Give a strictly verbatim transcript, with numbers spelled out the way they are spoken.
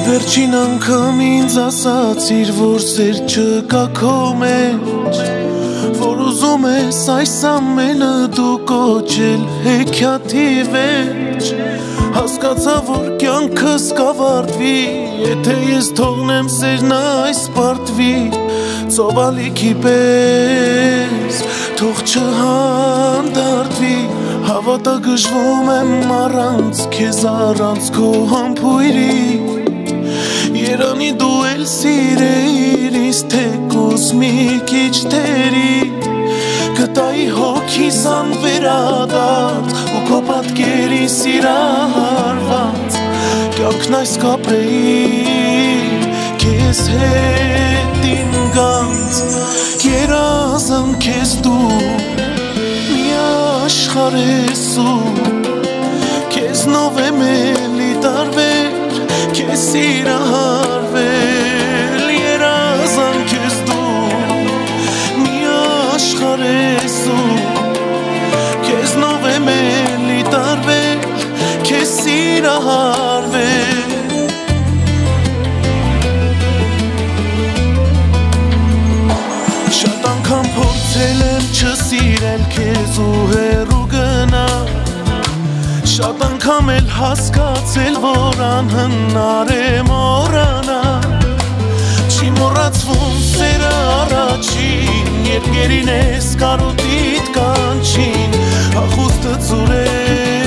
Վերջին անգամ ինձ ասացիր, որ սեր չկա քո մեջ, որ ուզում ես այս ամենը դու կոչել հեքիաթի վերջ։ Հասկացա, որ կյանքս կավարտվի, եթե ես թողնեմ սերն այս պարտվի, ծովալիքի պես թող չհանդարտվի։ Հավատա գժվում եմ առանց քեզ, առանց քո համբույրի, Երանի դու էլ սիրեիր ինձ թեկուզ մի քիչ թերի, Գտայի հոգիս անվերադարձ ու քո պատկերի սիրահարված, Կյանքն այս կապրեի քեզ հետ իմ գանձ, Երազեմ քեզ դու մի աշխարհ ես ու Քեզնով եմ էլի տարվել, Քեզ սիրահարվել, երազան քեզ դու մի աշխարհ ես ու Քեզնով եմ էլի տարվել, Քեզ սիրահարվել։ Շատ անգամ փորձել եմ չսիրել քեզ ու հեռու գնալ, Շատ անգամ էլ հասկացել, որ անհնար է մոռանալ, Չի մոռացվում սերը առաջին, երբ գերին ես կարոտիդ կանչին, Ախուստը ծուր է